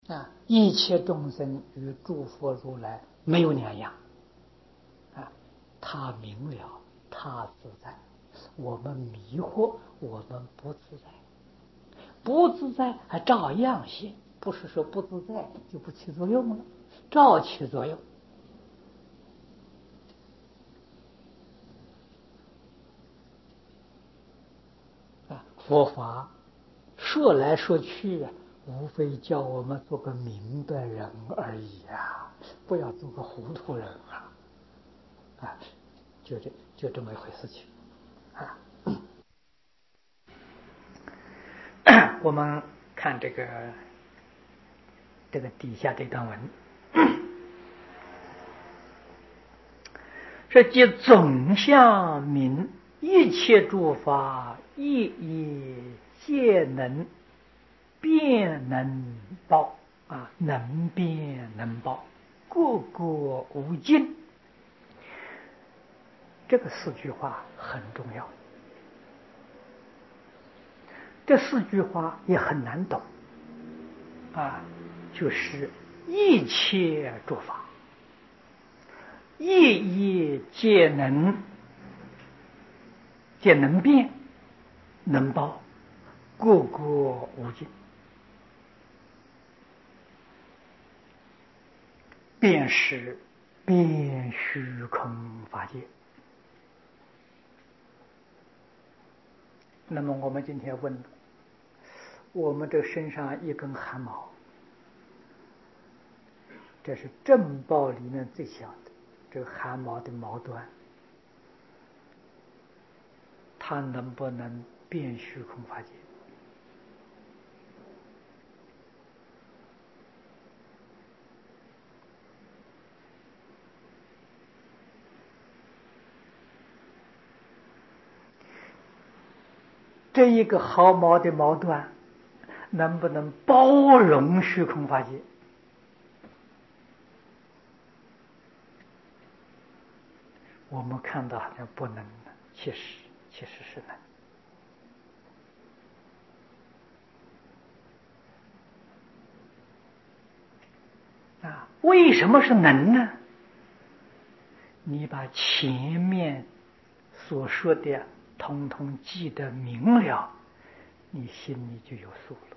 一切众生与诸佛如来没有两样。他明了，他自在，我们迷惑，我们不自在，不自在还照样行，不是说不自在就不起作用了，照起作用。佛法说来说去无非叫我们做个明白人而已不要做个糊涂人就这么一回事情我们看这个底下这段文，说即总相明，一切诸法一一皆能变能报能变能报，个个无尽。这个四句话很重要，这四句话也很难懂就是一切诸法一一皆能变能报，个个无尽，便是遍虚空法界。那么我们今天问，我们这身上一根汗毛，这是正报里面最小的，这个汗毛的毛端，它能不能遍虚空法界？这一个毫毛的毛端能不能包容虚空法界？我们看到好像不能，其实是能为什么是能呢？你把前面所说的通通记得明了，你心里就有数了。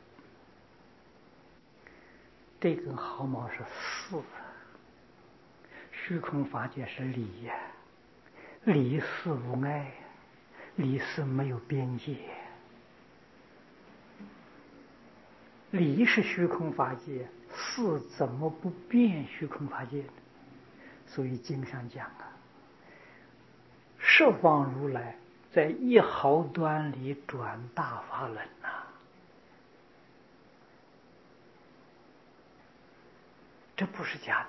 这根毫毛是事，虚空法界是理理事无碍，理事没有边界，理是虚空法界，事怎么不变虚空法界呢？所以经上讲十方如来在一毫端里转大法轮这不是假的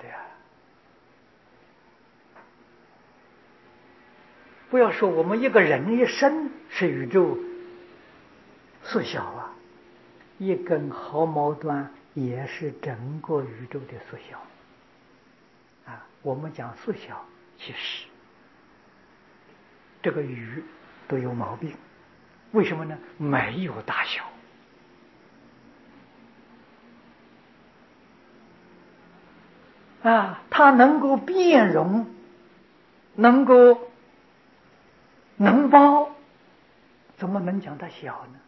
不要说我们一个人一生是宇宙缩小一根毫毛端也是整个宇宙的缩小我们讲缩小，其实这个宇都有毛病，为什么呢？没有大小它能够变容，能包，怎么能讲它小呢？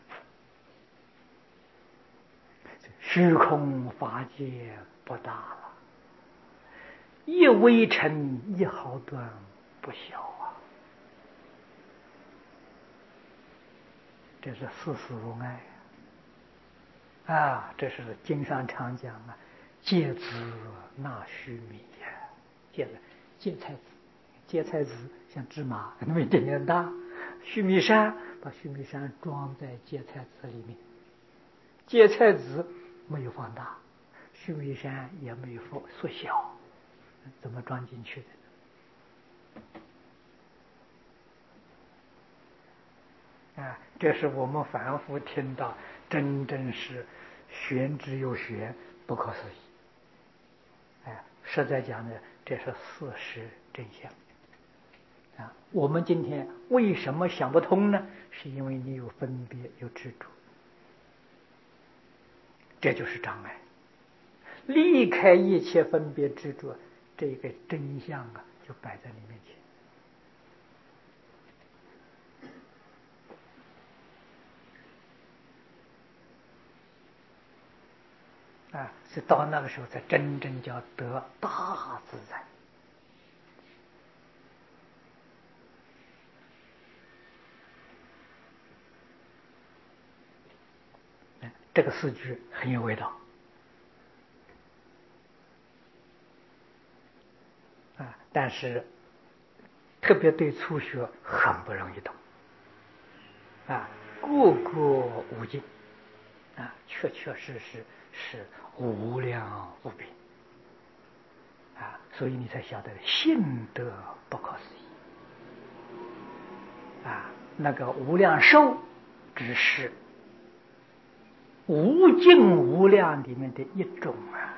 虚空法界不大了，一微尘一毫端不小这是事实无碍这是经上常讲芥子纳须弥芥菜籽像芝麻那么一点点大，须弥山把须弥山装在芥菜籽里面，芥菜籽没有放大，须弥山也没有缩小，怎么装进去的这是我们反复听到，真正是玄之又玄，不可思议实在讲呢，这是事实真相我们今天为什么想不通呢？是因为你有分别有执着，这就是障碍。 离开一切分别执着，这个真相啊，就摆在你面前啊，是到那个时候才真正叫得大自在。这个四句很有味道啊，但是特别对初学很不容易懂啊，个个无尽啊，确确实实是无量无边啊，所以你才晓得性德不可思议啊，那个无量寿只是无尽无量里面的一种啊。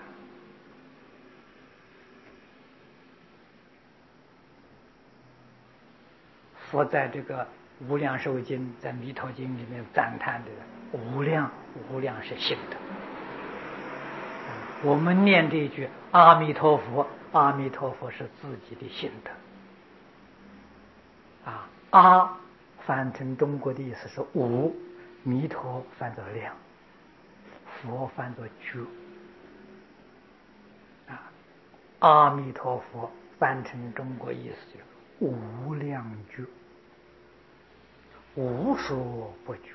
佛在这个无量寿经，在弥陀经里面赞叹的无量，无量是性德。我们念这一句阿弥陀佛，阿弥陀佛是自己的性德啊。阿翻成中国的意思是无，弥陀翻作量，佛翻作觉啊。阿弥陀佛翻成中国意思就是无量觉，无所不觉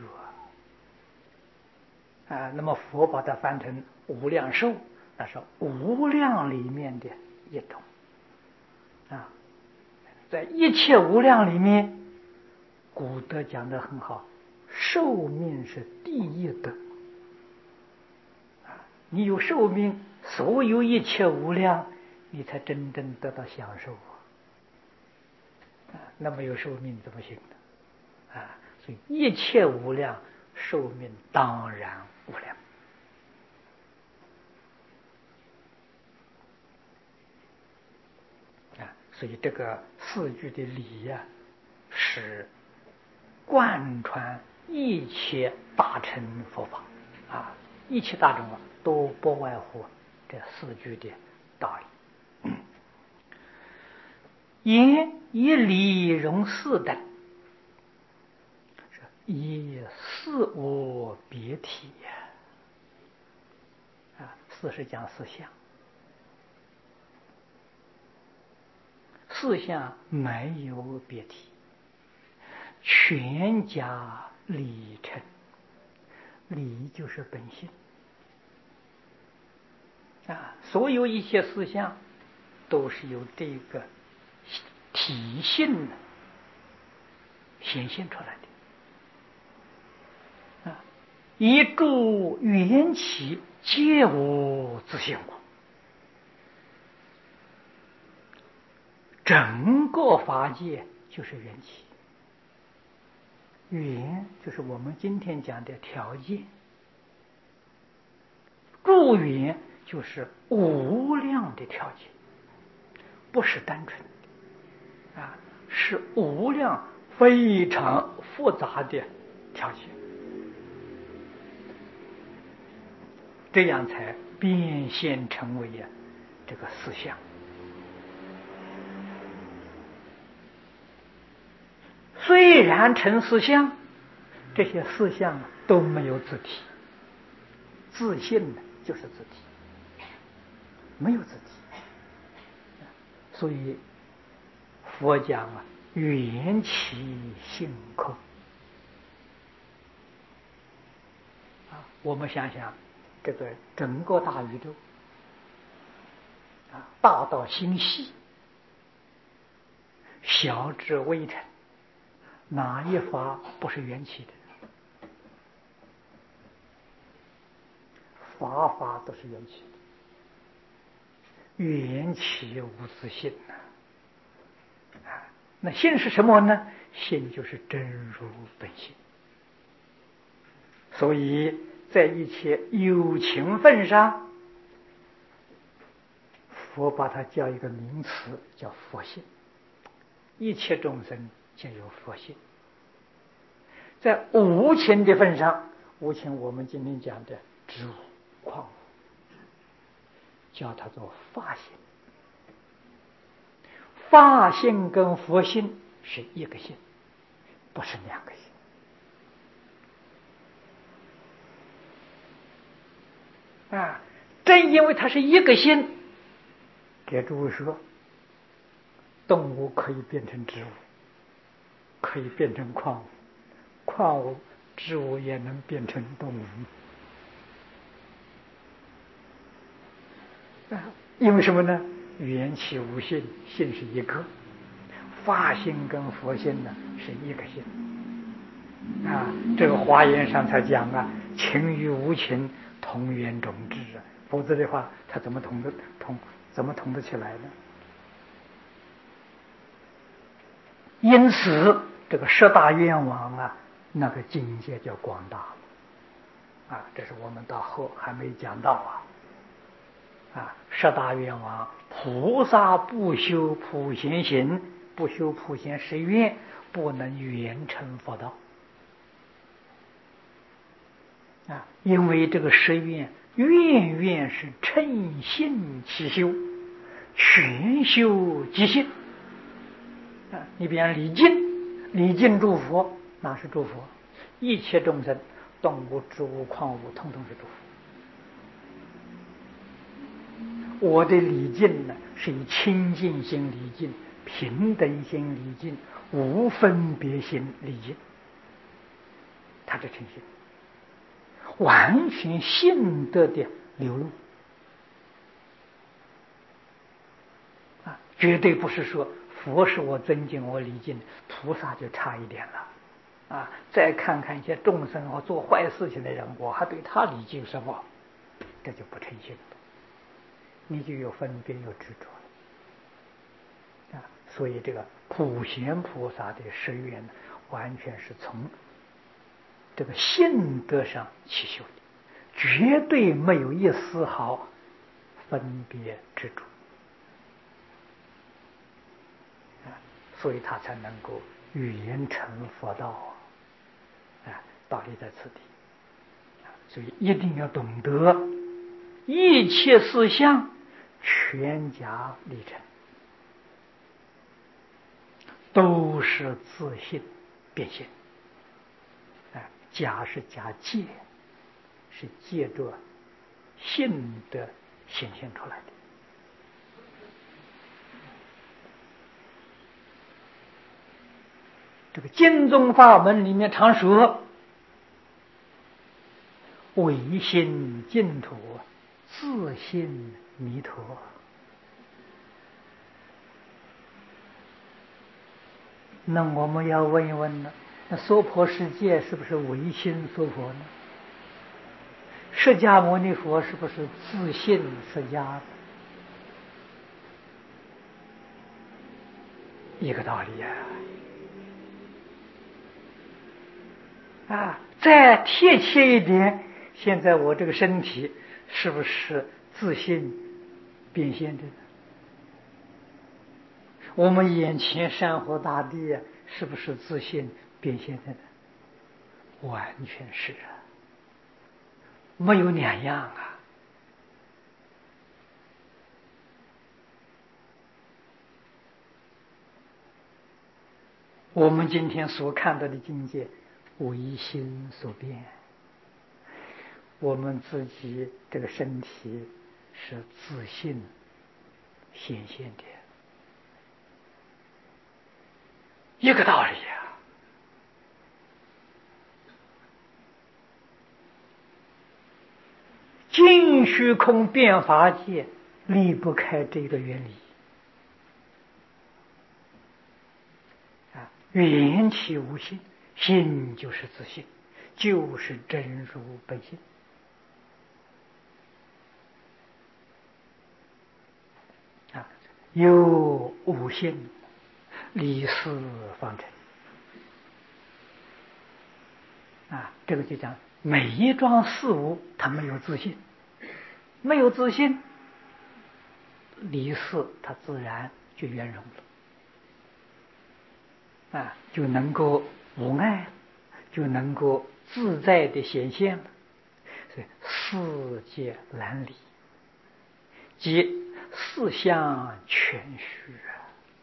啊。那么佛把它翻成无量寿，那是无量里面的一种啊。在一切无量里面，古德讲得很好，寿命是第一德啊。你有寿命，所有一切无量，你才真正得到享受啊。那没有寿命怎么行呢？啊，所以一切无量，寿命当然无量啊。所以这个四句的理呀，是贯穿一切大乘佛法啊，一切大众都不外乎这四句的道理。言以理容四等，以四无别体啊，四是讲四相，四相没有别体，全家理成，理就是本性啊，所有一切四相都是由这个体性显现出来的啊。一诸缘起皆无自性故，整个法界就是缘起，缘就是我们今天讲的条件，诸缘就是无量的条件，不是单纯的啊，是无量非常复杂的条件，这样才变现成为这个四相。虽然成四相，这些四相都没有自体，自性呢就是自体，没有自体。所以佛讲缘起性空啊。我们想想，这个整个大宇宙啊，大到星系，小至微尘，哪一法不是缘起的？法法都是缘起的，缘起无自性啊。那性是什么呢？性就是真如本性。所以在一切有情分上，佛把它叫一个名词，叫佛性。一切众生皆有佛性。在无情的份上，无情我们今天讲的植物、矿物， 叫它做法性。法性跟佛性是一个性，不是两个性。正因为它是一个性，给诸位说，动物可以变成植物，可以变成矿物，矿物、植物也能变成动物。因为什么呢？缘起无性，性是一个，法性跟佛性呢是一个性。这个华严上才讲情与无情同源种质否则的话，它怎么同得起来呢？因此，这个十大愿望那个境界叫广大了这是我们到后还没讲到十大愿望，菩萨不修普贤行，不修普贤十愿，不能圆成佛道因为这个十愿，愿愿是称性起修，全修即性你比方礼敬，礼敬诸佛，哪是诸佛？一切众生，动物、植物、矿物，统统是诸佛。我的礼敬呢，是以清净心礼敬，平等心礼敬，无分别心礼敬，它是诚心，完全性德的流露绝对不是说佛是我尊敬我礼敬，菩萨就差一点了再看看一些众生或做坏事情的人，我还对他礼敬什么？这就不诚信了，你就有分别有执着了所以这个普贤菩萨的十愿完全是从这个性德上起修的，绝对没有一丝毫分别执着所以他才能够圆成佛道道理在此地所以一定要懂得一切事项全家立成都是自性变现假是假借，是借着性德显现出来的。这个经宗法门里面常说唯心净土，自性弥陀。那我们要问一问呢，那娑婆世界是不是唯心娑婆呢？释迦牟尼佛是不是自性释迦？一个道理再贴切一点，现在我这个身体是不是自性变现的呢？我们眼前山河大地是不是自性变现的呢？完全是没有两样我们今天所看到的境界唯心所变，我们自己这个身体是自性显现的，一个道理尽虚空变法界离不开这个原理缘起无性，性就是自性，就是真如本性有无性，理事方成这个就讲每一桩事物它没有自信，没有自信，理事它自然就圆融了就能够无碍，就能够自在的显现了。所以世界难理， 即四相全虚啊。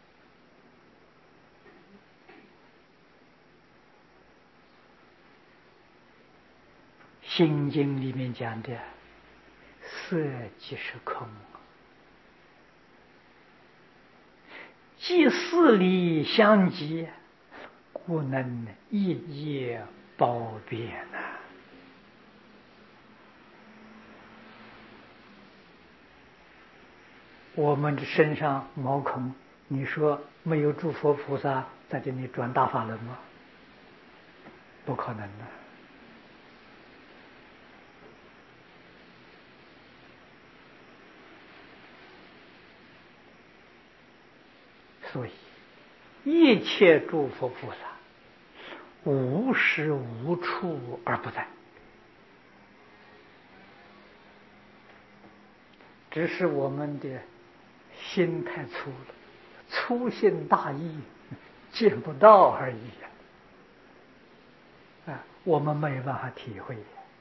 心经里面讲的色即是空，即四理相即，故能一叶褒贬啊。我们的身上毛孔，你说没有诸佛菩萨在这里转大法轮吗？不可能的。所以一切诸佛菩萨无时无处而不在，只是我们的心太粗了，粗心大意，见不到而已啊！我们没有办法体会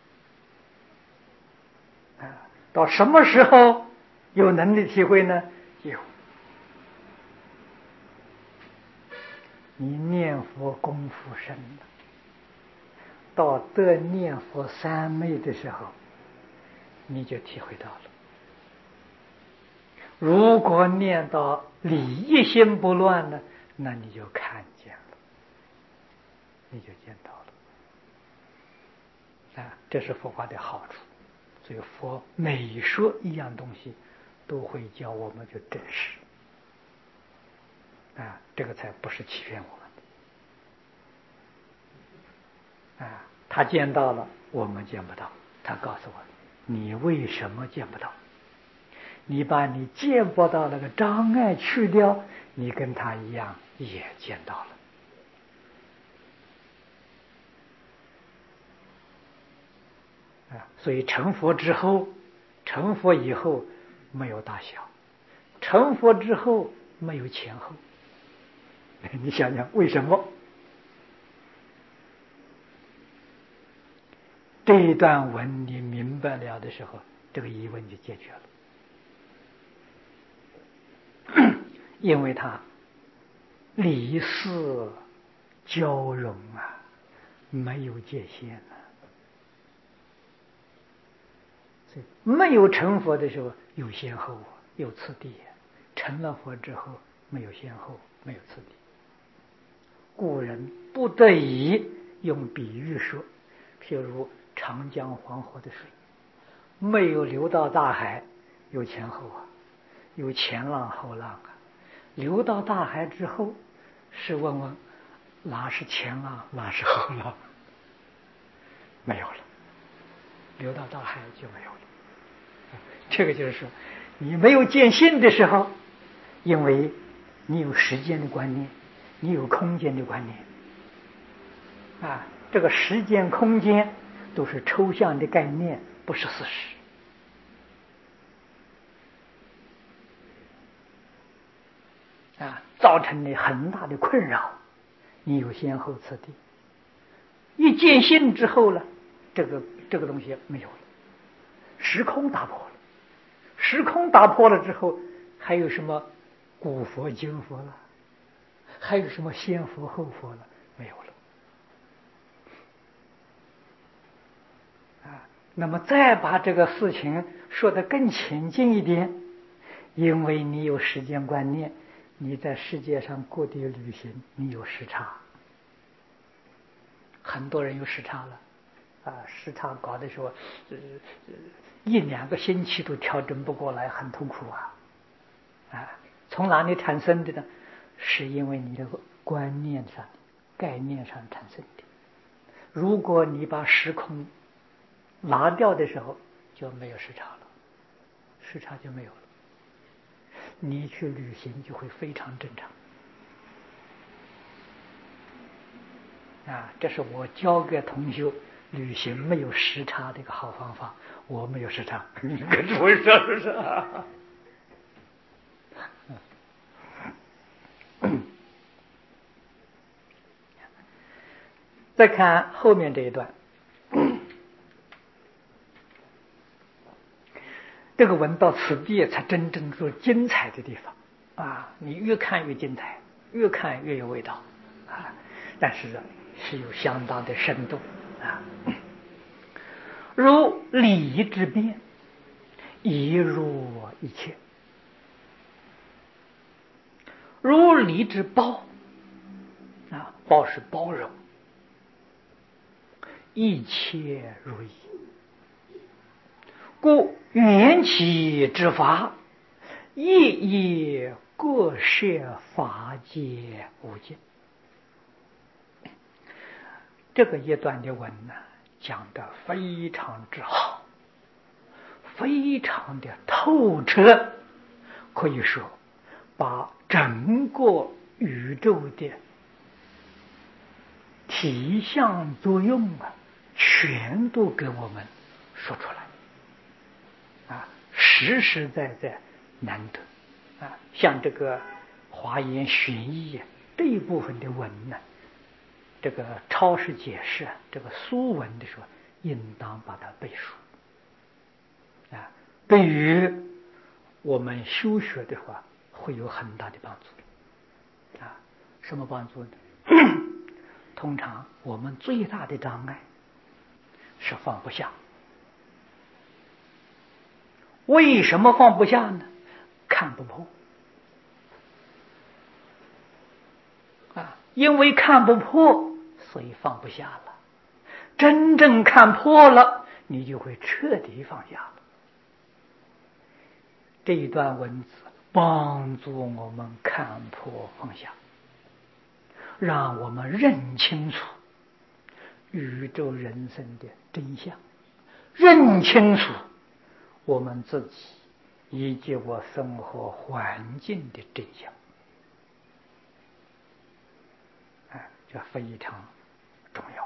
啊！到什么时候有能力体会呢？有，你念佛功夫深了，到得念佛三昧的时候，你就体会到了。如果念到理一心不乱呢，那你就看见了，你就见到了啊！这是佛法的好处。所以佛每说一样东西，都会教我们去证实啊，这个才不是欺骗我们啊。他见到了，我们见不到，他告诉我你为什么见不到？你把你见不到那个障碍去掉，你跟他一样也见到了啊。所以成佛之后，成佛以后没有大小，成佛之后没有前后。你想想为什么？这一段文你明白了的时候，这个疑问就解决了。因为它理事交融啊，没有界限啊。所以没有成佛的时候有先后啊，有次第啊；成了佛之后没有先后，没有次第。故人不得已用比喻说，譬如长江黄河的水没有流到大海，有前后啊，有前浪后浪啊。流到大海之后，试问问哪是前浪，哪是后浪？没有了，流到大海就没有了。这个就是说，你没有见性的时候，因为你有时间的观念，你有空间的观念啊，这个时间空间都是抽象的概念，不是事实啊，造成你很大的困扰。你有先后次第，一见性之后呢，这个东西没有了，时空打破了。时空打破了之后，还有什么古佛今佛了？还有什么先佛后佛了？没有了啊！那么再把这个事情说得更浅近一点，因为你有时间观念，你在世界上各地旅行，你有时差，很多人有时差了啊，时差搞的时候，一两个星期都调整不过来，很痛苦啊！从哪里产生的呢？是因为你的观念上、概念上产生的。如果你把时空拿掉的时候，就没有时差了，时差就没有了。你去旅行就会非常正常啊！这是我教给同学旅行没有时差的一个好方法。我没有时差，你跟诸位说是不是？再看后面这一段， 这个文到此地才真正是精彩的地方啊！你越看越精彩，越看越有味道啊！但是是有相当的深度啊。如理之变，亦入一切；如理之包啊，包是包容，一切如意。故缘起之法，一一各设法界无尽。这个一段的文呢，讲得非常之好，非常的透彻，可以说把整个宇宙的体相作用啊，全都给我们说出来啊，实实在在难得啊。像这个华严玄义这一部分的文呢，这个超式解释这个书文的时候，应当把它背熟啊，对于我们修学的话会有很大的帮助啊。什么帮助呢？通常我们最大的障碍是放不下。为什么放不下呢？看不破啊，因为看不破，所以放不下了。真正看破了，你就会彻底放下了。这一段文字帮助我们看破放下，让我们认清楚宇宙人生的真相，认清楚我们自己以及我生活环境的真相，这非常重要。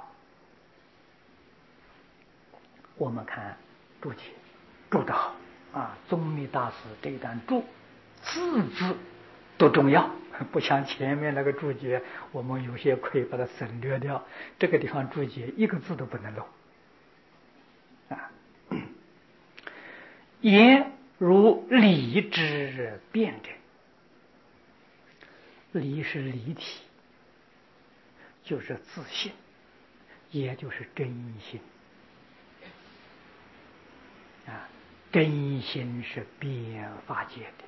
我们看注解注得好啊，宗密大师这一段注字字都重要，不像前面那个注解，我们有些可以把它省略掉。这个地方注解一个字都不能漏啊。言如理之辩者，理是离体，就是自信，也就是真心啊。真心是变法界的。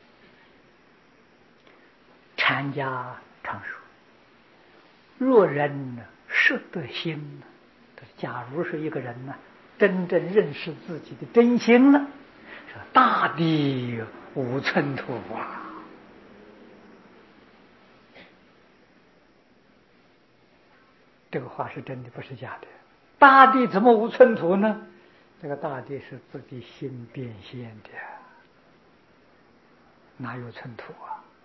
禅家常说，若人识得心，假如是一个人呢，真正认识自己的真心了，说大地无寸土啊。这个话是真的，不是假的。大地怎么无寸土呢？这个大地是自己心变现的，哪有寸土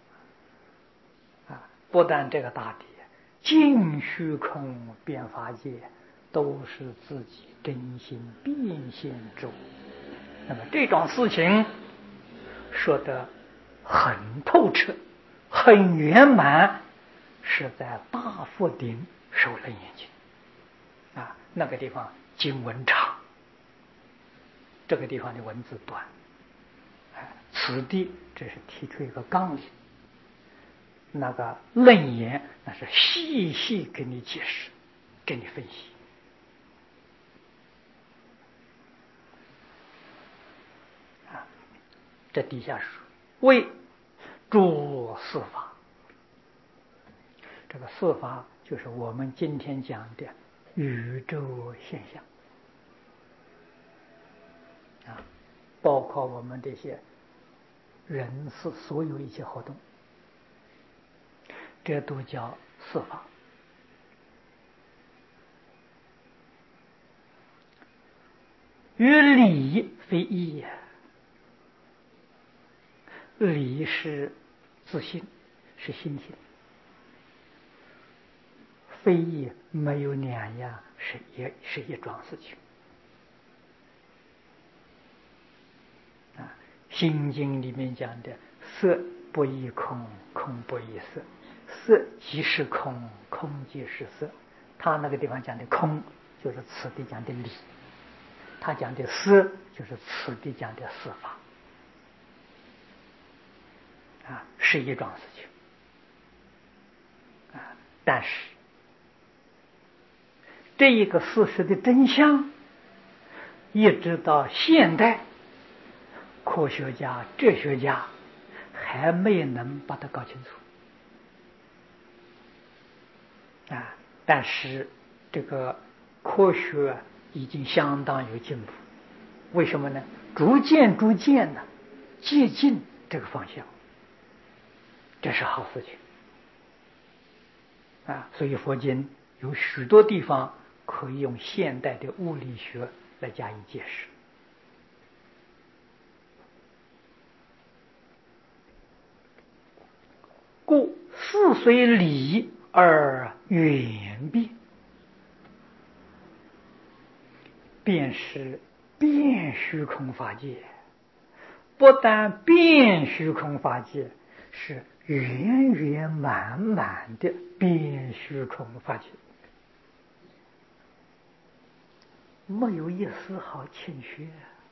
啊？不但这个大地，尽虚空变法界都是自己真心变现之物。那么这种事情说得很透彻，很圆满，是在大佛顶首楞严经啊，那个地方经文长，这个地方的文字短，此地这是提出一个纲领，那个楞严那是细细给你解释，给你分析啊。这底下说为诸四法，这个四法就是我们今天讲的宇宙现象啊，包括我们这些人事所有一切活动，这都叫四法。与理非一也，理是自信，是心性，非一没有两样，也是一桩事情啊。心经里面讲的色不异空，空不异色，色即是空，空即是色。他那个地方讲的空，就是此地讲的理。 他讲的思就是此地讲的四法是一桩事情但是这一个事实的真相，一直到现代，科学家、哲学家还没能把它搞清楚但是这个科学已经相当有进步，为什么呢？逐渐的接近这个方向，这是好事情所以佛经有许多地方可以用现代的物理学来加以解释。故事虽理而远变，便是变虚空法界。不但变虚空法界，是圆圆满满的变虚空法界，没有一丝毫欠缺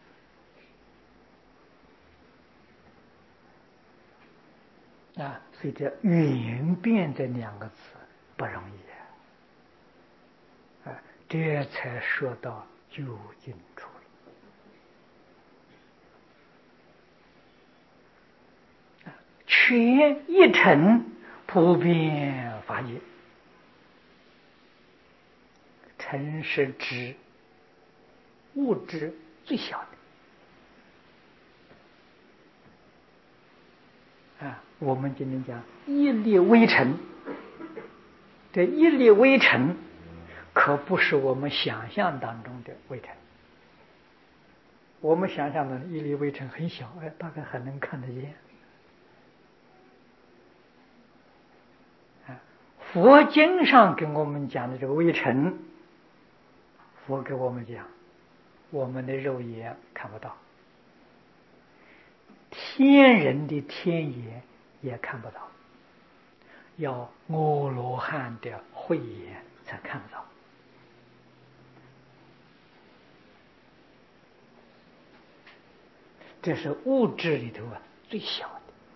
所以这圆变这两个字不容易这才说到究竟处了全一尘普遍法界。尘是指物质最小的我们今天讲一粒微尘，这一粒微尘可不是我们想象当中的微尘。我们想象的一粒微尘很小，大概还能看得见佛经上跟我们讲的这个微尘，佛给我们讲，我们的肉眼看不到，天人的天眼也看不到，要阿罗汉的慧眼才看得到这是物质里头最小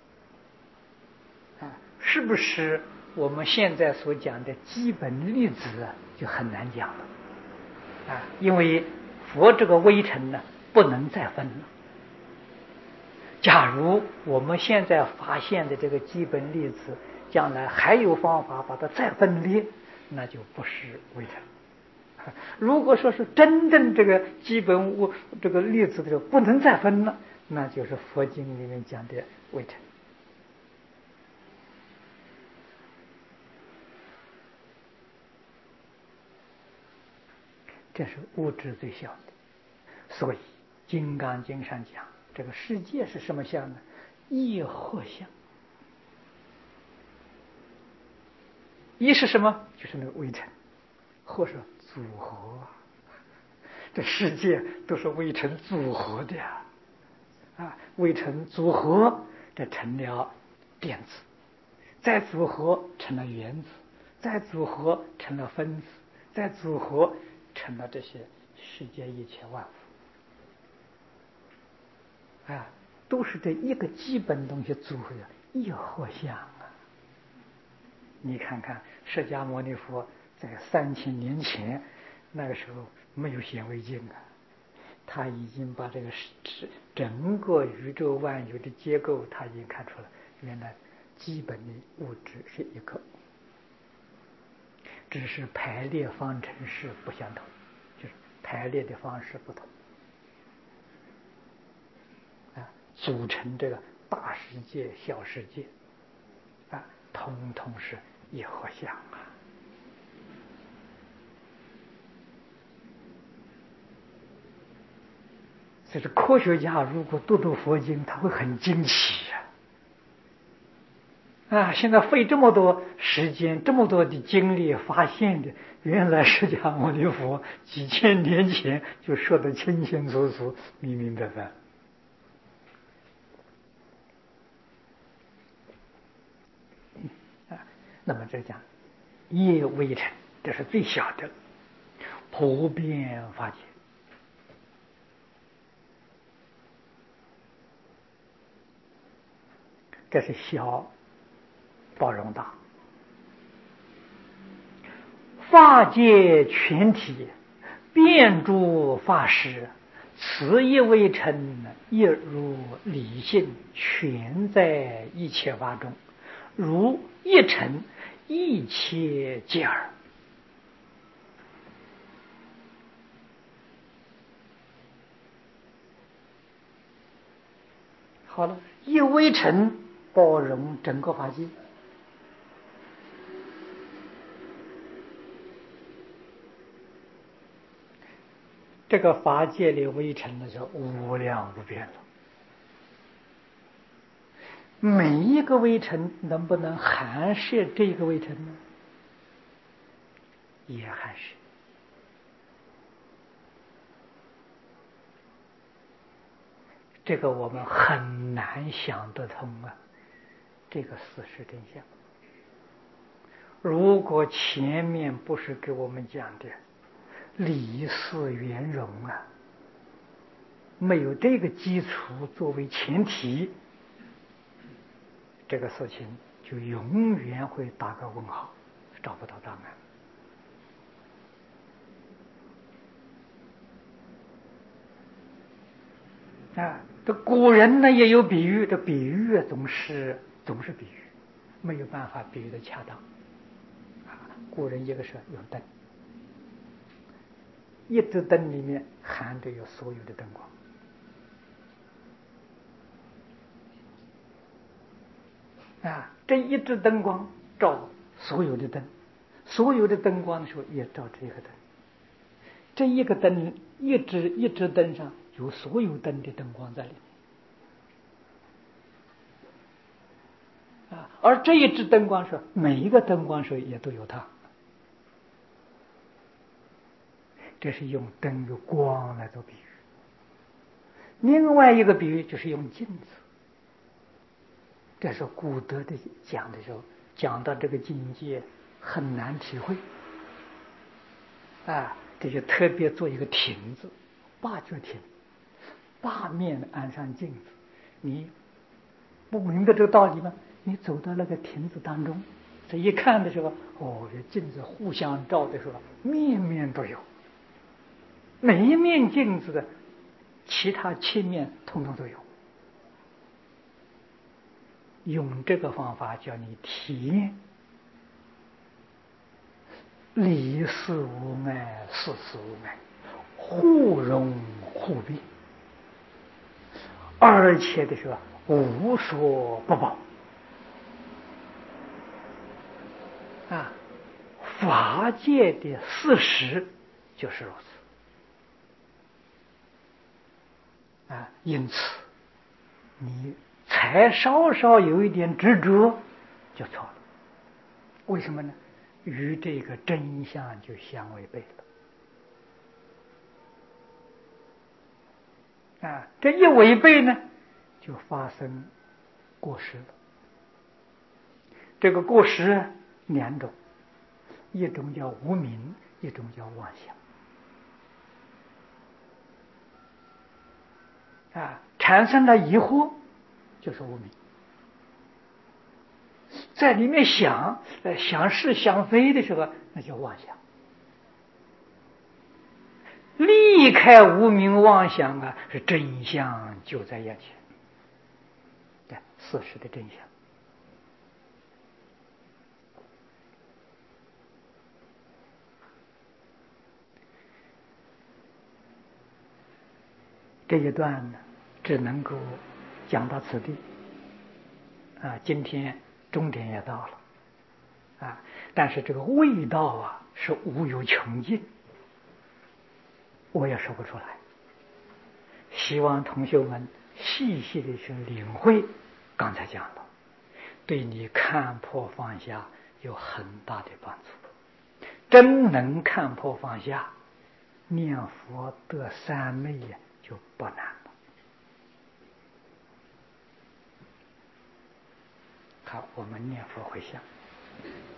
的是不是我们现在所讲的基本粒子就很难讲了因为佛这个微尘呢不能再分了。假如我们现在发现的这个基本粒子将来还有方法把它再分裂，那就不是微尘。如果说是真正这个基本物这个粒子的不能再分了，那就是佛经里面讲的微尘这是物质最小的。所以金刚经上讲这个世界是什么相呢？一合相。一是什么？就是那个微尘，或是组合这世界都是微尘组合的微尘组合这成了电子，再组合成了原子，再组合成了分子，再组合成了这些世界一切万物都是这一个基本东西组合的一合相你看看释迦牟尼佛在3000年前那个时候没有显微镜他已经把这个整个宇宙万有的结构他已经看出来，原来基本的物质是一个，只是排列方程式不相同，就是排列的方式不同组成这个大世界小世界统统是一合相所以科学家如果读佛经他会很惊奇现在费这么多时间这么多的精力发现的，原来释迦牟尼佛几千年前就说得清清楚楚明明白白那么这讲业微尘，这是最小的普遍法界这是小包容大。法界全体，遍诸法实，此一微尘，亦如理性，全在一切法中，如一尘，一切皆尔。好了，一微尘包容整个法界。这个法界里微尘的是无量无边了，每一个微尘能不能含摄这个微尘呢？也含摄。这个我们很难想得通啊，这个事实真相。如果前面不是给我们讲的理事圆融啊，没有这个基础作为前提，这个事情就永远会打个问号，找不到答案。啊，这古人呢也有比喻，这比喻总是比喻，没有办法比喻的恰当。啊，古人一个是用灯，一支灯里面含着有所有的灯光。啊，这一支灯光照所有的灯，所有的灯光的时候也照这个灯。这一个灯，一支灯上有所有灯的灯光在里面。啊，而这一支灯光是每一个灯光也都有它。这是用灯有光来做比喻。另外一个比喻就是用镜子。这是古德的讲的时候，讲到这个境界很难体会。啊，这就特别做一个亭子，八角亭，八面安上镜子。你不明白这个道理吗？你走到那个亭子当中，这一看的时候，哦，这镜子互相照的时候，面面都有，每一面镜子的其他7面统统都有。用这个方法叫你体验理事无碍，事事无碍，互融互变，而且的是无所不包。啊，法界的事实就是如此。啊，因此你才稍稍有一点执着就错了。为什么呢？与这个真相就相违背了。啊，这一违背呢，就发生过失了。这个过失2种，一种叫无明，一种叫妄想。啊，产生了疑惑就是无明，在里面想是想非的时候，那叫妄想。离开无明妄想啊，是真相就在眼前，事实的真相。这一段呢，只能够讲到此地。啊，今天终点也到了。啊，但是这个味道啊，是无有穷尽，我也说不出来。希望同学们细细的去领会刚才讲的，对你看破放下有很大的帮助。真能看破放下，念佛得三昧就不难了。好，我们念佛回向。